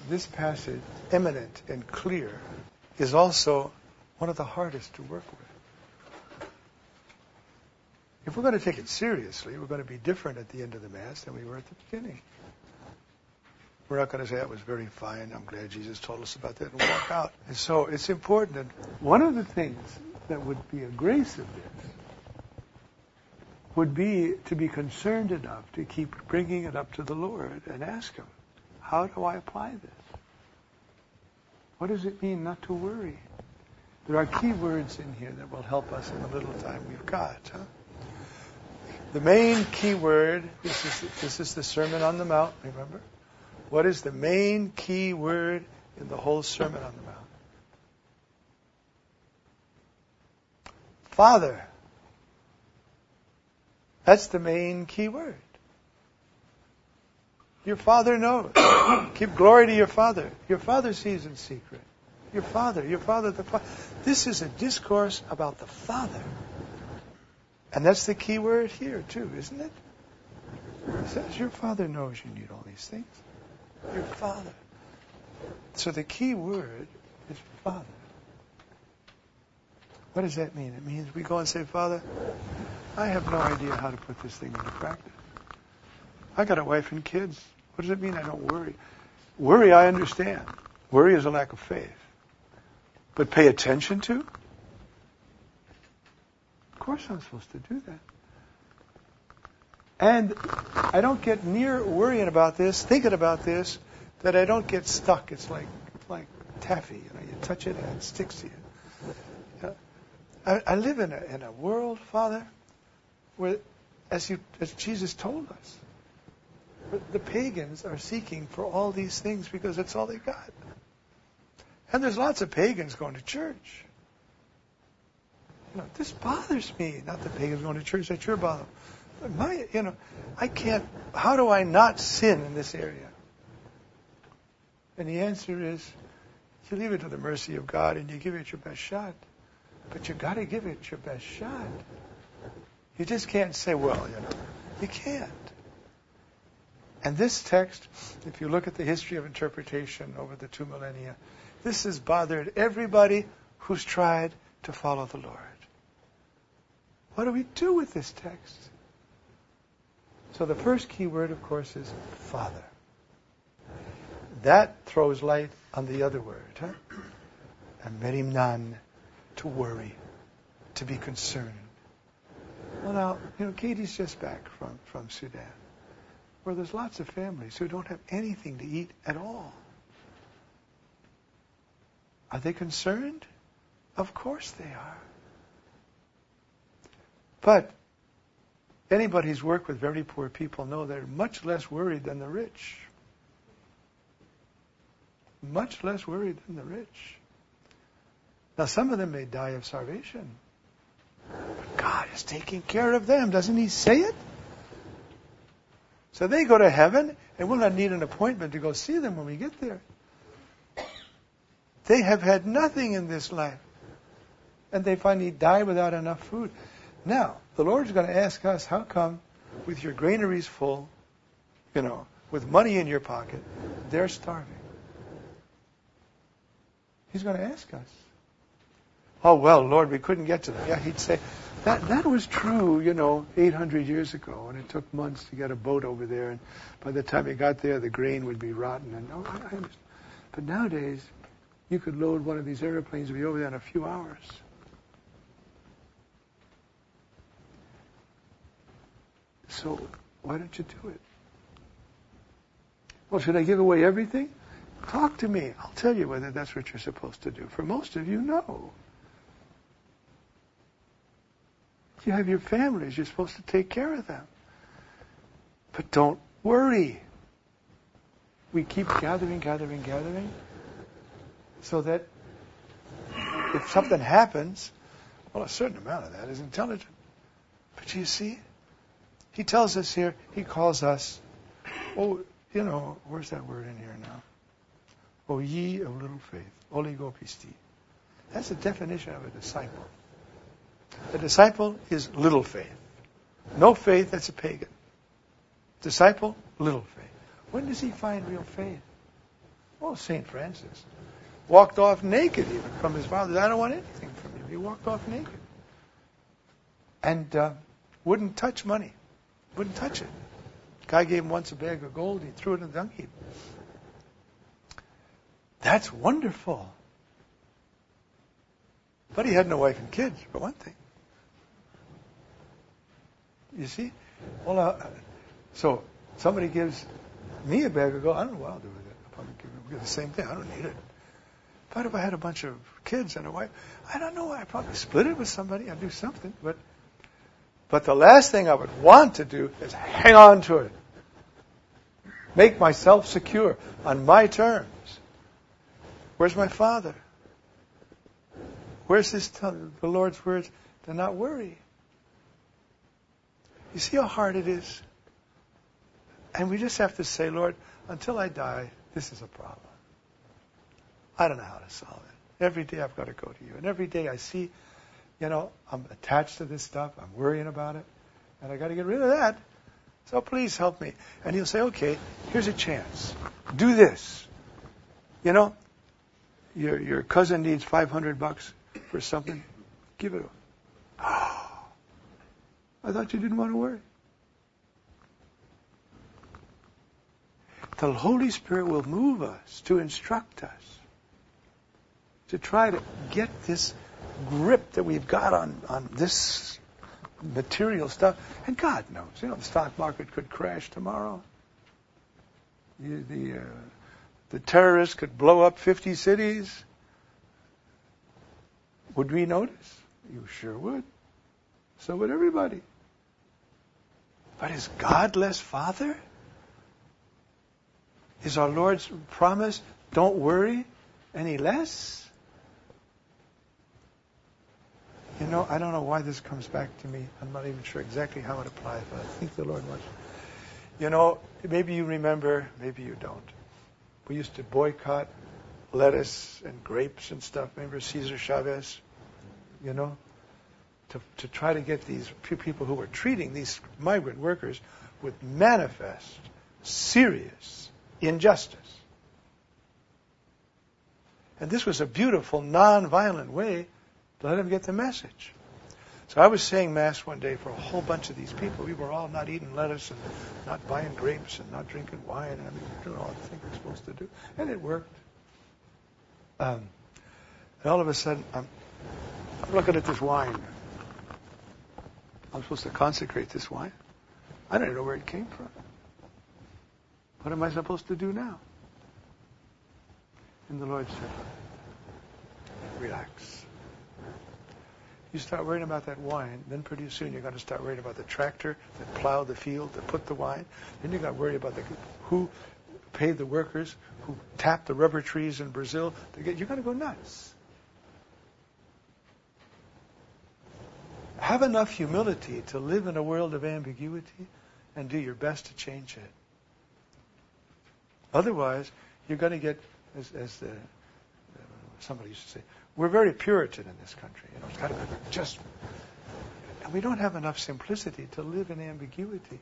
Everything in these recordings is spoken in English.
this passage, eminent and clear, is also one of the hardest to work with. If we're going to take it seriously, we're going to be different at the end of the Mass than we were at the beginning. We're not going to say, that was very fine, I'm glad Jesus told us about that, and walk out. And so it's important. And one of the things that would be a grace of this would be to be concerned enough to keep bringing it up to the Lord and ask Him, how do I apply this? What does it mean not to worry? There are key words in here that will help us in the little time we've got. The main key word, this is the Sermon on the Mount, remember? What is the main key word in the whole Sermon on the Mount? Father. That's the main key word. Your Father knows. Give glory to your Father. Your Father sees in secret. Your Father, the Father. This is a discourse about the Father. And that's the key word here, too, isn't it? It says, your Father knows you need all these things. Your Father. So the key word is Father. What does that mean? It means we go and say, Father, I have no idea how to put this thing into practice. I got a wife and kids. What does it mean I don't worry? Worry, I understand. Worry is a lack of faith. But pay attention to? Of course I'm supposed to do that. And I don't get near worrying about this, thinking about this, that I don't get stuck. It's like taffy. You touch it and it sticks to you. I live in a world, Father, where, as Jesus told us, the pagans are seeking for all these things because that's all they got. And there's lots of pagans going to church. This bothers me. Not the pagans going to church, that sure bothers me. I can't, how do I not sin in this area? And the answer is, you leave it to the mercy of God and you give it your best shot. But you got to give it your best shot. You just can't say, you can't. And this text, if you look at the history of interpretation over the 2 millennia, this has bothered everybody who's tried to follow the Lord. What do we do with this text? So the first key word, of course, is Father. That throws light on the other word, and merimnan, to worry, to be concerned. Well, now, Katie's just back from Sudan, where there's lots of families who don't have anything to eat at all. Are they concerned? Of course they are. But anybody who's worked with very poor people know they're much less worried than the rich. Much less worried than the rich. Now, some of them may die of starvation. But God is taking care of them. Doesn't He say it? So they go to heaven, and we'll not need an appointment to go see them when we get there. They have had nothing in this life. And they finally die without enough food. Now, the Lord's going to ask us, how come with your granaries full, with money in your pocket, they're starving? He's going to ask us. Oh, well, Lord, we couldn't get to them. Yeah, He'd say, that was true, 800 years ago, and it took months to get a boat over there, and by the time you got there, the grain would be rotten. And I understand. But nowadays, you could load one of these airplanes and be over there in a few hours. So, why don't you do it? Well, should I give away everything? Talk to me. I'll tell you whether that's what you're supposed to do. For most of you, no. You have your families. You're supposed to take care of them. But don't worry. We keep gathering, so that if something happens, well, a certain amount of that is intelligent. But you see, He tells us here, He calls us, where's that word in here now? O ye of little faith, oligopisti. That's the definition of a disciple. A disciple is little faith. No faith, that's a pagan. Disciple, little faith. When does he find real faith? Oh, St. Francis walked off naked even from his father. I don't want anything from you. He walked off naked. And wouldn't touch money. Wouldn't touch it. Guy gave him once a bag of gold. He threw it in the dung heap. That's wonderful. But he had no wife and kids, for one thing. You see? Well, so somebody gives me a bag of gold. I don't know what I'll do with it. I'll probably give the same thing. I don't need it. But if I had a bunch of kids and a wife, I don't know. I'd probably split it with somebody. I'd do something. But the last thing I would want to do is hang on to it. Make myself secure on my terms. Where's my Father? Where's the Lord's words to not worry? You see how hard it is? And we just have to say, Lord, until I die, this is a problem. I don't know how to solve it. Every day I've got to go to you. And every day I see, I'm attached to this stuff. I'm worrying about it. And I got to get rid of that. So please help me. And he'll say, okay, here's a chance. Do this. Your cousin needs $500 for something. Give it to him. Oh, I thought you didn't want to worry. The Holy Spirit will move us to instruct us, to try to get this grip that we've got on this material stuff. And God knows, the stock market could crash tomorrow. The terrorists could blow up 50 cities. Would we notice? You sure would. So would everybody. But is God less Father? Is our Lord's promise, don't worry, any less? I don't know why this comes back to me. I'm not even sure exactly how it applies, but I think the Lord wants. Maybe you remember, maybe you don't. We used to boycott lettuce and grapes and stuff. Remember Cesar Chavez? To try to get these people who were treating these migrant workers with manifest, serious injustice. And this was a beautiful, non-violent way to let them get the message. So I was saying Mass one day for a whole bunch of these people. We were all not eating lettuce and not buying grapes and not drinking wine. And doing all the things we're supposed to do. And it worked. And all of a sudden, I'm looking at this wine. I'm supposed to consecrate this wine. I don't even know where it came from. What am I supposed to do now? And the Lord said, relax. You start worrying about that wine, then pretty soon you're going to start worrying about the tractor that plowed the field, that put the wine. Then you got to worry about who paid the workers, who tapped the rubber trees in Brazil. You're going to go nuts. Have enough humility to live in a world of ambiguity and do your best to change it. Otherwise, you're going to get, as somebody used to say, we're very Puritan in this country. It's got to be just. And we don't have enough simplicity to live in ambiguity.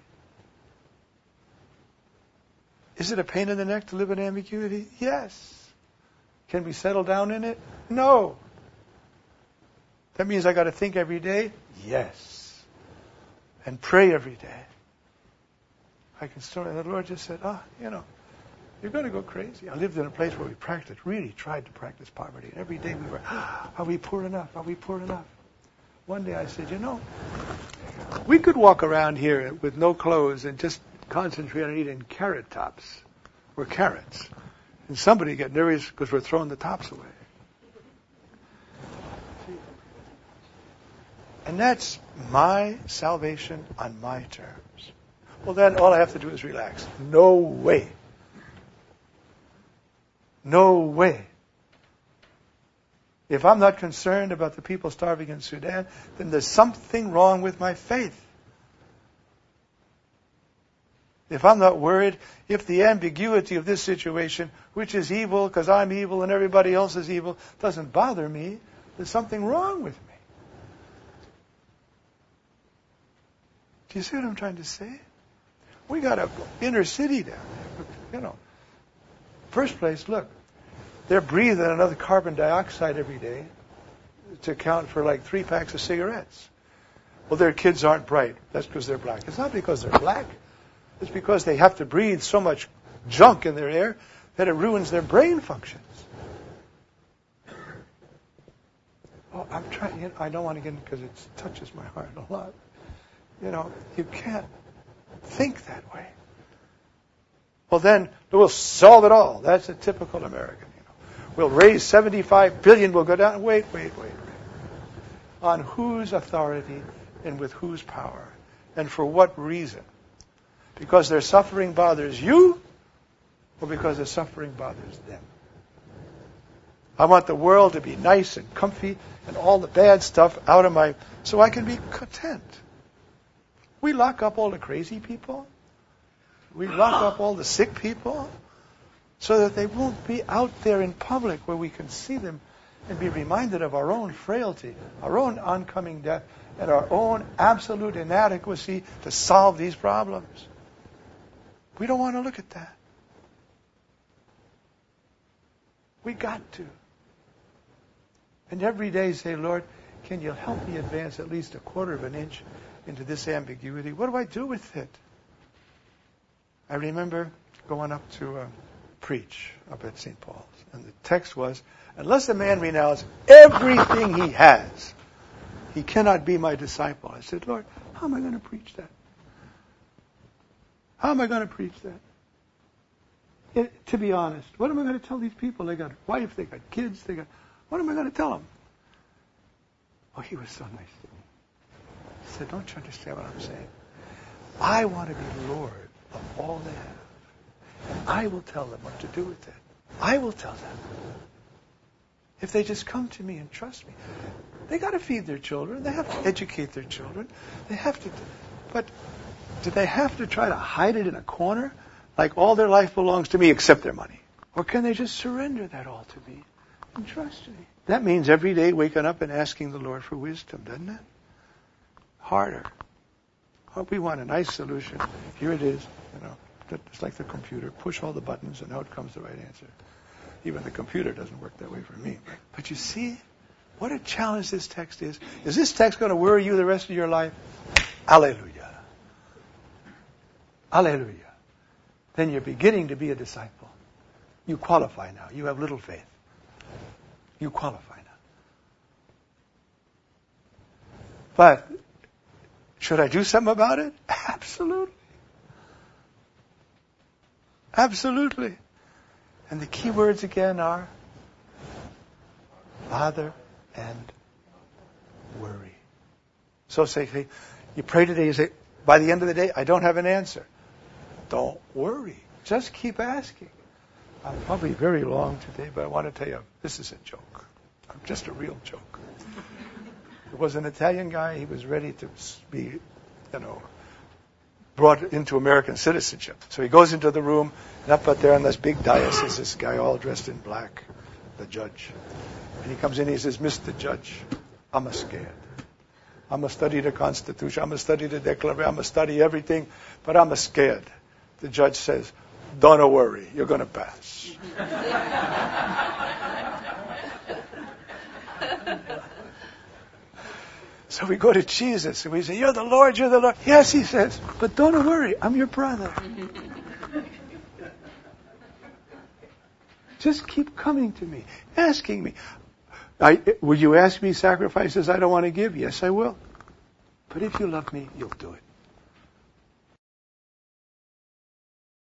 Is it a pain in the neck to live in ambiguity? Yes. Can we settle down in it? No. That means I got to think every day? Yes. And pray every day. I can still, the Lord just said, you're going to go crazy. I lived in a place where we really tried to practice poverty. And every day we were, are we poor enough? Are we poor enough? One day I said, we could walk around here with no clothes and just concentrate on eating carrot tops or carrots. And somebody get nervous because we're throwing the tops away. And that's my salvation on my terms. Well, then all I have to do is relax. No way. No way. If I'm not concerned about the people starving in Sudan, then there's something wrong with my faith. If I'm not worried, if the ambiguity of this situation, which is evil because I'm evil and everybody else is evil, doesn't bother me, there's something wrong with me. Do you see what I'm trying to say? We got an inner city down there. First place, look, they're breathing another carbon dioxide every day to account for like 3 packs of cigarettes. Well, their kids aren't bright. That's because they're black. It's not because they're black. It's because they have to breathe so much junk in their air that it ruins their brain functions. Oh, I'm trying. I don't want to get in because it touches my heart a lot. You can't think that way. Well, then we'll solve it all. That's a typical American. We'll raise 75 billion. We'll go down. Wait. On whose authority and with whose power? And for what reason? Because their suffering bothers you, or because their suffering bothers them? I want the world to be nice and comfy and all the bad stuff out of my... so I can be content. We lock up all the crazy people. We lock up all the sick people so that they won't be out there in public where we can see them and be reminded of our own frailty, our own oncoming death, and our own absolute inadequacy to solve these problems. We don't want to look at that. We got to. And every day say, Lord, can you help me advance at least a quarter of an inch into this ambiguity? What do I do with it? I remember going up to preach up at St. Paul's. And the text was, unless a man renounce everything he has, he cannot be my disciple. I said, Lord, how am I going to preach that? How am I going to preach that? To be honest, what am I going to tell these people? They got a wife, they got kids, what am I going to tell them? Oh, he was so nice to me. He said, don't you understand what I'm saying? I want to be Lord of all they have. And I will tell them what to do with it. I will tell them. If they just come to me and trust me. They got to feed their children. They have to educate their children. They have to. But do they have to try to hide it in a corner? Like all their life belongs to me except their money? Or can they just surrender that all to me and trust me? That means every day waking up and asking the Lord for wisdom, doesn't it? Harder. Oh, we want a nice solution. Here it is. It's like the computer. Push all the buttons and out comes the right answer. Even the computer doesn't work that way for me. But you see, what a challenge this text is. Is this text going to worry you the rest of your life? Alleluia. Alleluia. Then you're beginning to be a disciple. You qualify now. You have little faith. You qualify now. But should I do something about it? Absolutely. Absolutely. And the key words again are bother and worry. So say, you pray today, you say, by the end of the day, I don't have an answer. Don't worry. Just keep asking. I'm probably very long today, but I want to tell you, this is a joke. I'm just a real joke. There was an Italian guy, he was ready to be, brought into American citizenship. So he goes into the room, and up there on this big dais is this guy all dressed in black, the judge. And he comes in, he says, Mr. Judge, I'm scared. I'm going to study the Constitution, I'm going to study the Declaration, I'm going to study everything, but I'm scared. The judge says, don't worry, you're going to pass. So we go to Jesus and we say, you're the Lord, you're the Lord. Yes, he says, but don't worry, I'm your brother. Just keep coming to me, asking me. Will you ask me sacrifices I don't want to give? Yes, I will. But if you love me, you'll do it.